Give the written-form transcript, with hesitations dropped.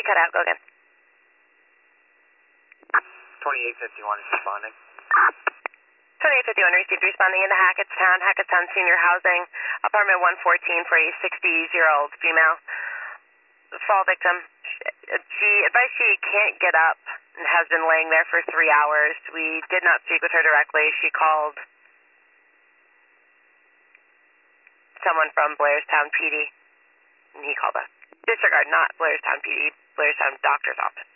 cut out. Go again. 2851 is responding. 2851 received, responding into Hackettstown Senior Housing, apartment 114 for a 60-year-old female. Fall victim. She advised she can't get up and has been laying there for 3 hours. We did not speak with her directly. She called someone from Blairstown PD, and he called us. Disregard, not Blairstown PD, Blairstown doctor's office.